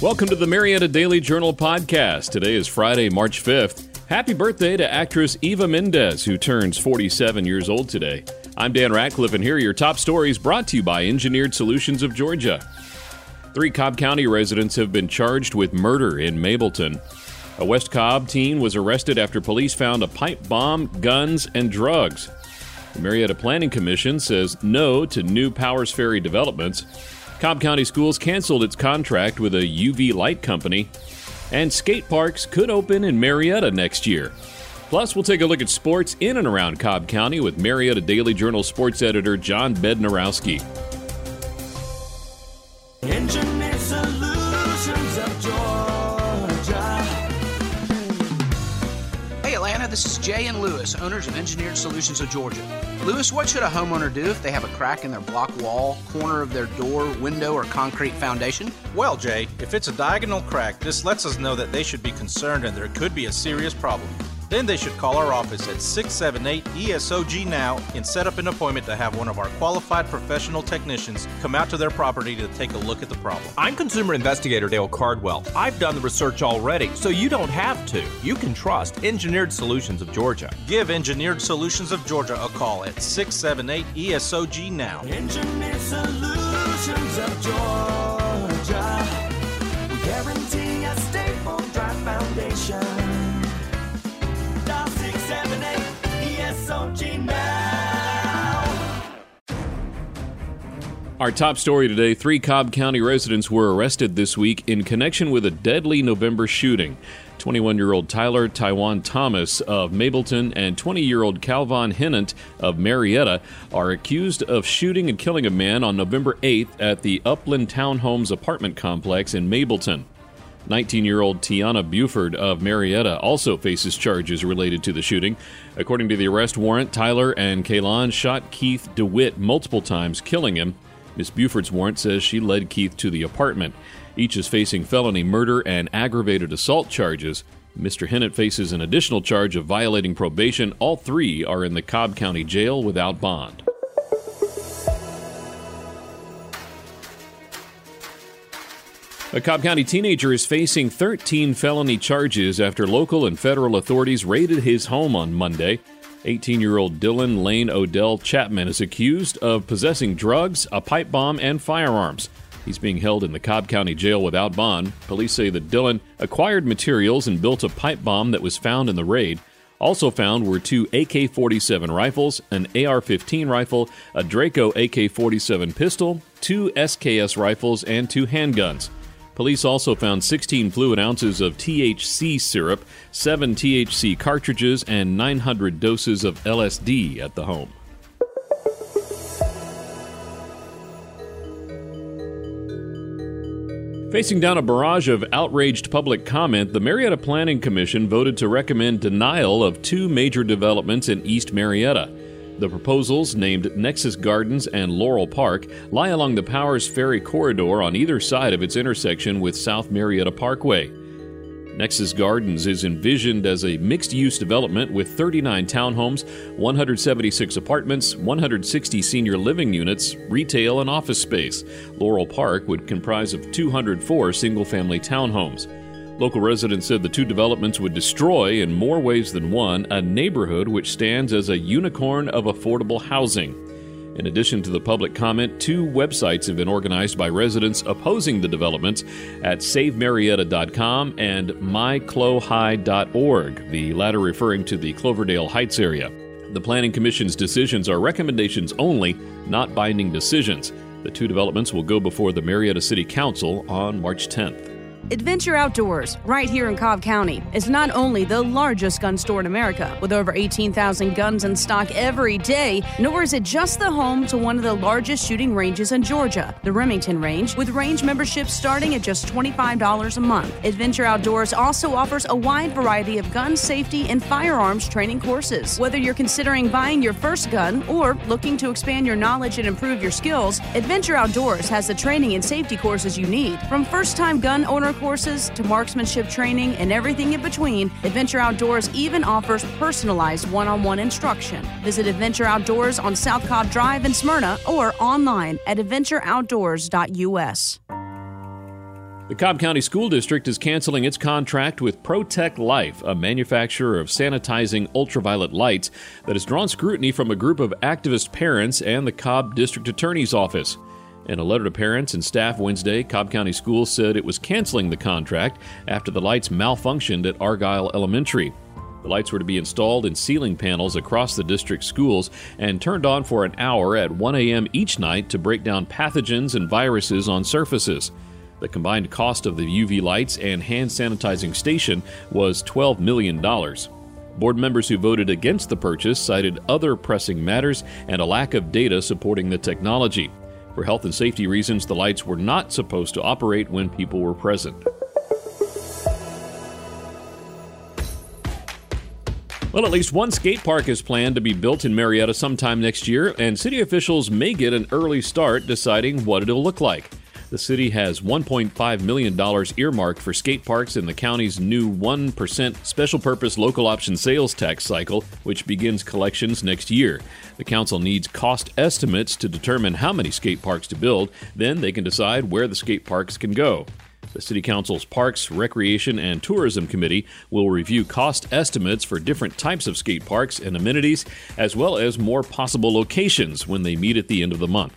Welcome to the Marietta Daily Journal podcast. Today is Friday, March 5th. Happy birthday to actress Eva Mendes, who turns 47 years old today. I'm Dan Ratcliffe, and here are your top stories brought to you by Engineered Solutions of Georgia. 3 Cobb County residents have been charged with murder in Mableton. A West Cobb teen was arrested after police found a pipe bomb, guns, and drugs. The Marietta Planning Commission says no to new Powers Ferry developments. Cobb County Schools canceled its contract with a UV light company. And skate parks could open in Marietta next year. Plus, we'll take a look at sports in and around Cobb County with Marietta Daily Journal sports editor John Bednarowski. Engineered Solutions of Georgia. Hey Atlanta, this is Jay and Lewis, owners of Engineered Solutions of Georgia. Lewis, what should a homeowner do if they have a crack in their block wall, corner of their door, window, or concrete foundation? Well, Jay, if it's a diagonal crack, this lets us know that they should be concerned and there could be a serious problem. Then they should call our office at 678-ESOG now and set up an appointment to have one of our qualified professional technicians come out to their property to take a look at the problem. I'm consumer investigator Dale Cardwell. I've done the research already, so you don't have to. You can trust Engineered Solutions of Georgia. Give Engineered Solutions of Georgia a call at 678-ESOG now. Engineered Solutions of Georgia. We guarantee a stable, dry foundation. Dial 678-ESOG now. Our top story today, 3 Cobb County residents were arrested this week in connection with a deadly November shooting. 21-year-old Tyler Taiwan Thomas of Mableton and 20-year-old Calvon Hennant of Marietta are accused of shooting and killing a man on November 8th at the Upland Townhomes apartment complex in Mableton. 19-year-old Tiana Buford of Marietta also faces charges related to the shooting. According to the arrest warrant, Tyler and Kaylon shot Keith DeWitt multiple times, killing him. Ms. Buford's warrant says she led Keith to the apartment. Each is facing felony murder and aggravated assault charges. Mr. Hennant faces an additional charge of violating probation. All 3 are in the Cobb County Jail without bond. A Cobb County teenager is facing 13 felony charges after local and federal authorities raided his home on Monday. 18-year-old Dylan Lane Odell Chapman is accused of possessing drugs, a pipe bomb, and firearms. He's being held in the Cobb County Jail without bond. Police say that Dylan acquired materials and built a pipe bomb that was found in the raid. Also found were 2 AK-47 rifles, an AR-15 rifle, a Draco AK-47 pistol, 2 SKS rifles, and 2 handguns. Police also found 16 fluid ounces of THC syrup, 7 THC cartridges, and 900 doses of LSD at the home. Facing down a barrage of outraged public comment, the Marietta Planning Commission voted to recommend denial of 2 major developments in East Marietta. The proposals, named Nexus Gardens and Laurel Park, lie along the Powers Ferry corridor on either side of its intersection with South Marietta Parkway. Nexus Gardens is envisioned as a mixed-use development with 39 townhomes, 176 apartments, 160 senior living units, retail, and office space. Laurel Park would comprise of 204 single-family townhomes. Local residents said the 2 developments would destroy, in more ways than one, a neighborhood which stands as a unicorn of affordable housing. In addition to the public comment, 2 websites have been organized by residents opposing the developments at SaveMarietta.com and MyCloHigh.org, the latter referring to the Cloverdale Heights area. The Planning Commission's decisions are recommendations only, not binding decisions. The 2 developments will go before the Marietta City Council on March 10th. Adventure Outdoors, right here in Cobb County, is not only the largest gun store in America, with over 18,000 guns in stock every day, nor is it just the home to one of the largest shooting ranges in Georgia, the Remington Range, with range memberships starting at just $25 a month. Adventure Outdoors also offers a wide variety of gun safety and firearms training courses. Whether you're considering buying your first gun or looking to expand your knowledge and improve your skills, Adventure Outdoors has the training and safety courses you need. From first-time gun owner courses to marksmanship training and everything in between, Adventure Outdoors even offers personalized one-on-one instruction. Visit Adventure Outdoors on South Cobb Drive in Smyrna or online at adventureoutdoors.us. The Cobb County School District is canceling its contract with Protect Life, a manufacturer of sanitizing ultraviolet lights that has drawn scrutiny from a group of activist parents and the Cobb District Attorney's Office. In a letter to parents and staff Wednesday, Cobb County Schools said it was canceling the contract after the lights malfunctioned at Argyle Elementary. The lights were to be installed in ceiling panels across the district schools and turned on for an hour at 1 a.m. each night to break down pathogens and viruses on surfaces. The combined cost of the UV lights and hand sanitizing station was $12 million. Board members who voted against the purchase cited other pressing matters and a lack of data supporting the technology. For health and safety reasons, the lights were not supposed to operate when people were present. Well, at least one skate park is planned to be built in Marietta sometime next year, and city officials may get an early start deciding what it'll look like. The city has $1.5 million earmarked for skate parks in the county's new 1% special purpose local option sales tax cycle, which begins collections next year. The council needs cost estimates to determine how many skate parks to build. Then they can decide where the skate parks can go. The City Council's Parks, Recreation, and Tourism Committee will review cost estimates for different types of skate parks and amenities, as well as more possible locations when they meet at the end of the month.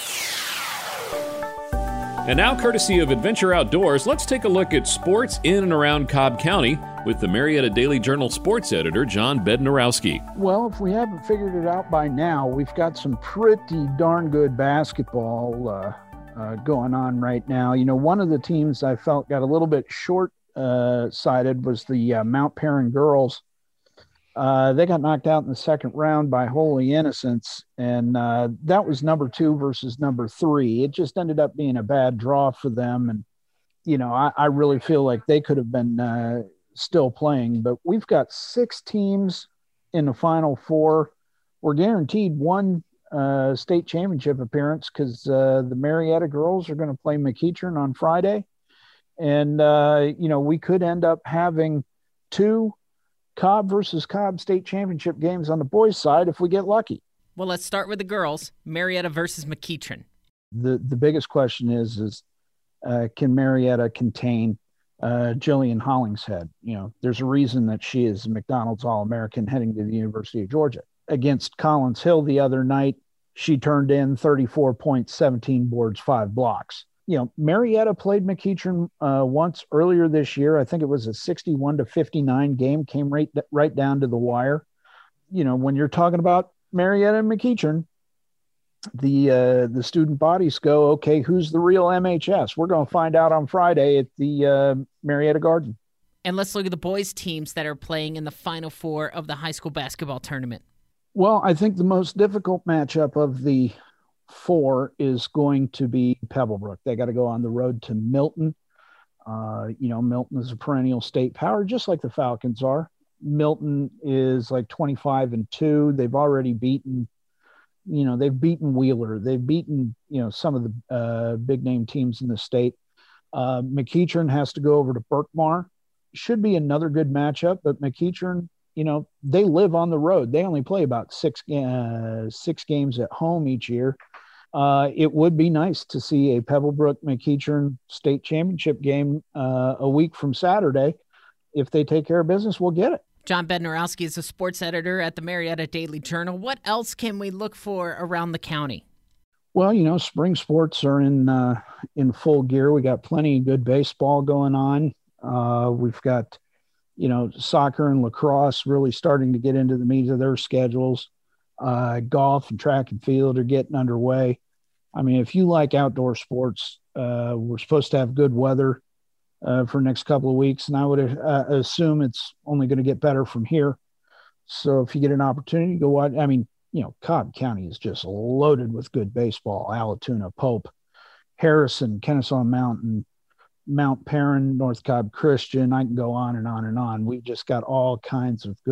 And now, courtesy of Adventure Outdoors, let's take a look at sports in and around Cobb County with the Marietta Daily Journal sports editor, John Bednarowski. Well, if we haven't figured it out by now, we've got some pretty darn good basketball going on right now. You know, one of the teams I felt got a little bit short-sighted was the Mount Perrin girls. They got knocked out in the second round by Holy Innocents, and that was number 2 versus number 3. It just ended up being a bad draw for them, and, you know, I really feel like they could have been still playing. But we've got 6 teams in the Final Four. We're guaranteed one state championship appearance because the Marietta girls are going to play McEachern on Friday. And, you know, we could end up having 2 Cobb versus Cobb state championship games on the boys' side if we get lucky. Well, let's start with the girls. Marietta versus McEachern. The biggest question is can Marietta contain Jillian Hollingshead? You know, there's a reason that she is a McDonald's All-American heading to the University of Georgia. Against Collins Hill the other night, she turned in 34 points, 17 boards, 5 blocks. You know, Marietta played McEachern once earlier this year. I think it was a 61-59 game, came right down to the wire. You know, when you're talking about Marietta and McEachern, the student bodies go, okay, who's the real MHS? We're going to find out on Friday at the Marietta Garden. And let's look at the boys' teams that are playing in the Final Four of the high school basketball tournament. Well, I think the most difficult matchup of the 4 is going to be Pebblebrook. They got to go on the road to Milton. You know, Milton is a perennial state power, just like the Falcons are. Milton is like 25-2. They've already beaten, you know, they've beaten Wheeler. They've beaten, you know, some of the big name teams in the state. McEachern has to go over to Berkmar. Should be another good matchup, but McEachern, you know, they live on the road. They only play about 6 games at home each year. It would be nice to see a Pebblebrook McEachern state championship game a week from Saturday. If they take care of business, we'll get it. John Bednarowski is a sports editor at the Marietta Daily Journal. What else can we look for around the county? Well, you know, spring sports are in full gear. We got plenty of good baseball going on. We've got, you know, soccer and lacrosse really starting to get into the meat of their schedules. Golf and track and field are getting underway. I mean, if you like outdoor sports, we're supposed to have good weather for the next couple of weeks, and I would assume it's only going to get better from here. So if you get an opportunity, go watch. I mean, you know, Cobb County is just loaded with good baseball. Allatoona, Pope, Harrison, Kennesaw Mountain, Mount Perrin, North Cobb Christian. I can go on and on and on. We've just got all kinds of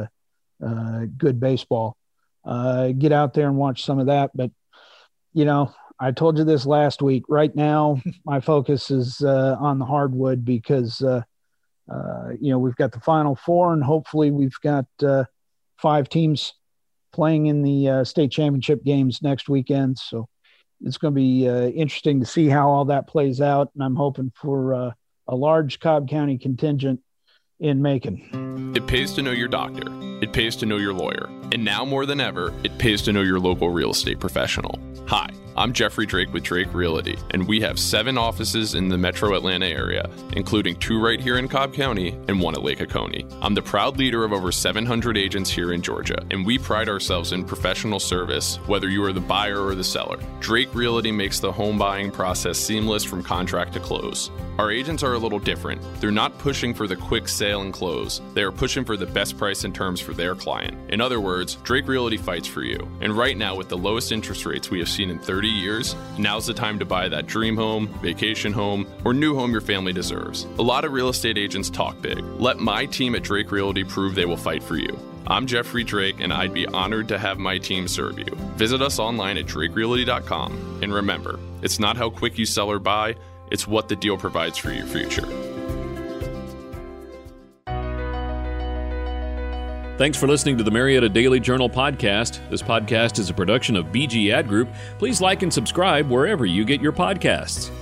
good baseball. Get out there and watch some of that. But, you know, I told you this last week. Right now, my focus is on the hardwood because, you know, we've got the Final Four, and hopefully we've got 5 teams playing in the state championship games next weekend. So, it's going to be interesting to see how all that plays out. And I'm hoping for a large Cobb County contingent in Macon. It pays to know your doctor. It pays to know your lawyer. And now more than ever, it pays to know your local real estate professional. Hi, I'm Jeffrey Drake with Drake Realty, and we have 7 offices in the metro Atlanta area, including 2 right here in Cobb County and 1 at Lake Oconee. I'm the proud leader of over 700 agents here in Georgia, and we pride ourselves in professional service, whether you are the buyer or the seller. Drake Realty makes the home buying process seamless from contract to close. Our agents are a little different. They're not pushing for the quick sale and close. They are pushing for the best price and terms for their client. In other words, Drake Realty fights for you. And right now, with the lowest interest rates we have seen in 30 years, now's the time to buy that dream home, vacation home, or new home your family deserves. A lot of real estate agents talk big. Let my team at Drake Realty prove they will fight for you. I'm Jeffrey Drake, and I'd be honored to have my team serve you. Visit us online at drakerealty.com. And remember, it's not how quick you sell or buy, it's what the deal provides for your future. Thanks for listening to the Marietta Daily Journal podcast. This podcast is a production of BG Ad Group. Please like and subscribe wherever you get your podcasts.